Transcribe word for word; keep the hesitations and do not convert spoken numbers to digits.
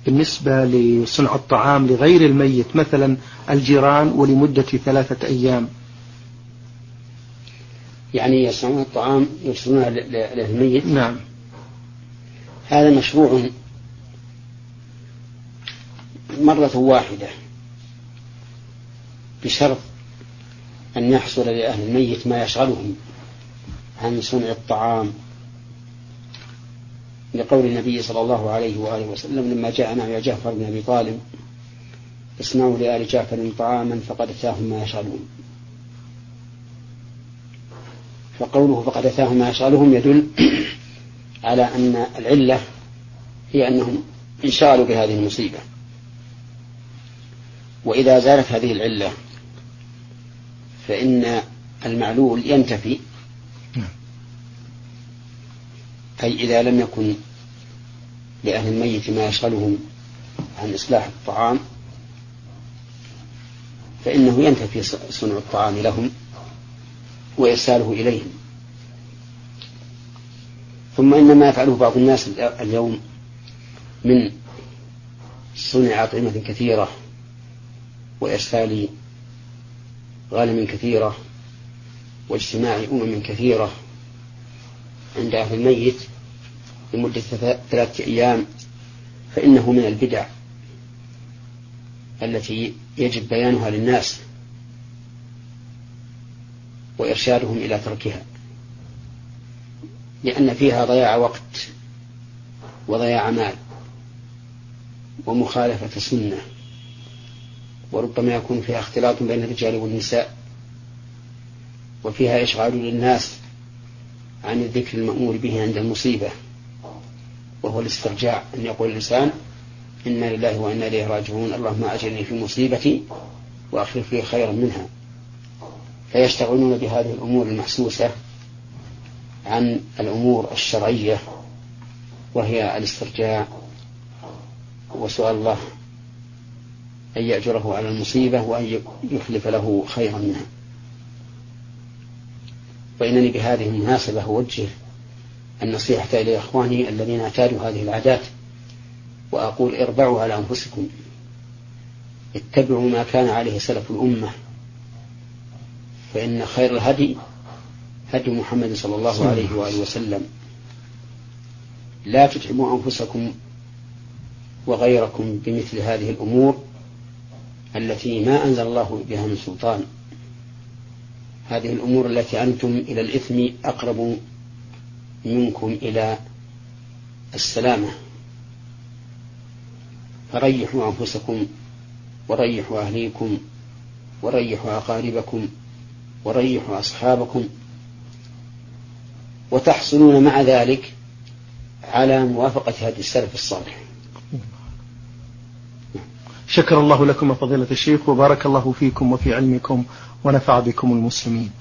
بالنسبة لصنع الطعام لغير الميت مثلا الجيران ولمدة ثلاثة أيام؟ يعني يصنعون الطعام يرسلونه للميت. نعم. هذا مشروع مرة واحدة بشرط أن يحصل لأهل الميت ما يشغلهم عن صنع الطعام، لقول النبي صلى الله عليه وآله وسلم لما جاء مع جعفر بن أبي طالب: اصنعوا لآل جعفر طعاما فقد أتاهم ما يشغلهم. فقوله فقد أتاهم ما يشغلهم يدل على أن العلة هي أنهم انشغلوا بهذه المصيبة. وإذا زالت هذه العلة فإن المعلول ينتفي، أي إذا لم يكن لأهل الميت ما يشغلهم عن إصلاح الطعام فإنه ينتفي صنع الطعام لهم وإرساله إليهم. ثم إن ما يفعله بعض الناس اليوم من صنع أطعمة كثيرة وإرسال غنم كثيرة واجتماع أمم كثيرة عند أهل الميت لمدة ثلاثة أيام، فإنه من البدع التي يجب بيانها للناس وإرشادهم إلى تركها، لأن فيها ضياع وقت وضياع مال ومخالفة سنة، وربما يكون فيها اختلاط بين الرجال والنساء، وفيها إشغال للناس عن الذكر المأمور به عند المصيبة، وهو الاسترجاع، أن يقول الإنسان: إنا لله وإنا إليه راجعون، اللهم أجرني في مصيبتي وأخلف لي خيرا منها. فيشتغلون بهذه الأمور المحسوسة عن الأمور الشرعية، وهي الاسترجاع وسؤال الله أن يأجره على المصيبة وأن يخلف له خيرا منها. فإنني بهذه المناسبة أوجه النصيحة إلى إخواني الذين اعتادوا هذه العادات، وأقول: اربعوا على أنفسكم، اتبعوا ما كان عليه سلف الأمة، فإن خير الهدي هدي محمد صلى الله عليه وآله وسلم. لا تتعبوا أنفسكم وغيركم بمثل هذه الأمور التي ما أنزل الله بها من سلطان، هذه الأمور التي أنتم إلى الإثم أقرب منكم إلى السلامة. فريحوا أنفسكم وريحوا أهليكم وريحوا أقاربكم وريحوا أصحابكم، وتحصلون مع ذلك على موافقة هذه السلف الصالح. شكر الله لكم فضيلة الشيخ، وبارك الله فيكم وفي علمكم ونفع بكم المسلمين.